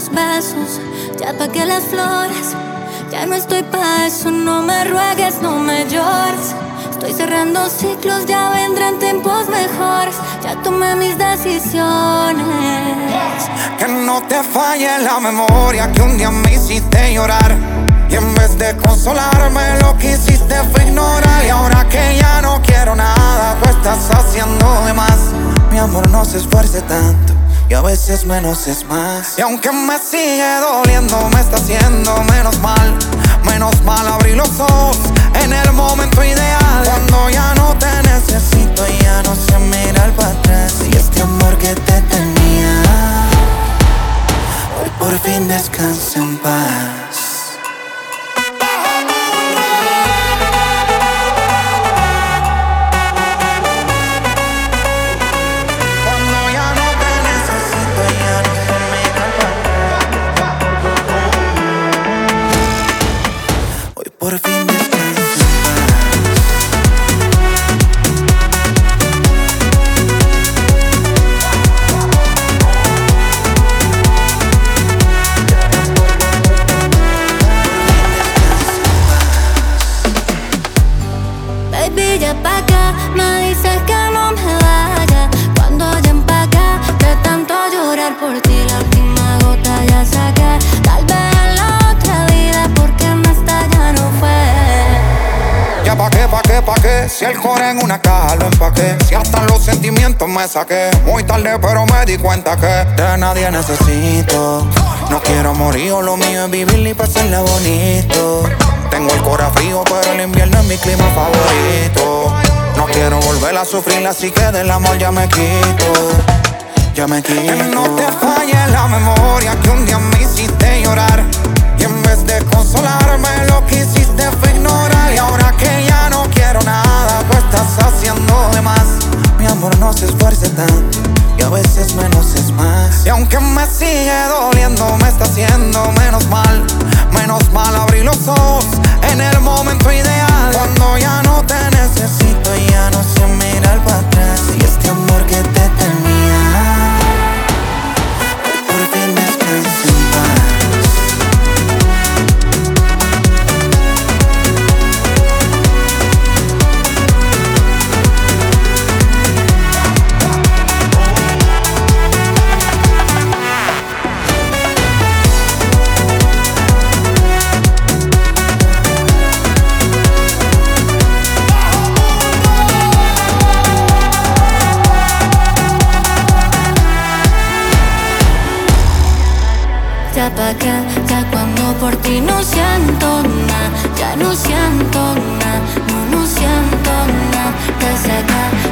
los besos, ya pagué las flores. Ya no estoy pa' eso, no me ruegues, no me llores. Estoy cerrando ciclos, ya vendrán tiempos mejores. Ya tomé mis decisiones. Que no te falle la memoria, que un día me hiciste llorar y en vez de consolarme lo que hiciste fue ignorar. Y ahora que ya no quiero nada, tú estás haciendo de más. Mi amor, no se esfuerce tanto, y a veces menos es más. Y aunque me sigue doliendo, me está haciendo menos mal. Menos mal abrí los ojos en el momento ideal, cuando ya no te necesito y ya no sé mirar para atrás. Y este amor que te tenía, hoy por fin descansa en paz. Por fin descansa en paz. Baby, ya pa' acá, me dices que no me vaya. Cuando ya empaca, de tanto llorar por ti, la última gota ya saqué. Tal vez en la otra vida, porque en esta ya no fue. Ya pa' qué, si el core en una caja lo empaqué. Si hasta los sentimientos me saqué. Muy tarde pero me di cuenta que de nadie necesito. No quiero morir, lo mío es vivir y pasarla bonito. Tengo el cora frío pero el invierno es mi clima favorito. No quiero volver a sufrir, así que del amor ya me quito. Ya me quito. Que no te falle la memoria, que un día me hiciste llorar y en vez de consolarme lo que hiciste fue ignorar. Y ahora que ya no quiero nada, tú estás haciendo de más. Mi amor, no se esfuerce tanto, y a veces menos es más. Y aunque me sigue doliendo, me está haciendo menos mal. Menos mal abrí los ojos en el momento ideal, cuando ya no te necesito y ya no sé mirar para atrás. Y este amor que te tenía, hoy por fin descansa en paz. Ya pa' acá, ya cuando por ti no siento nada. Ya no siento nada, no siento nada. Desde acá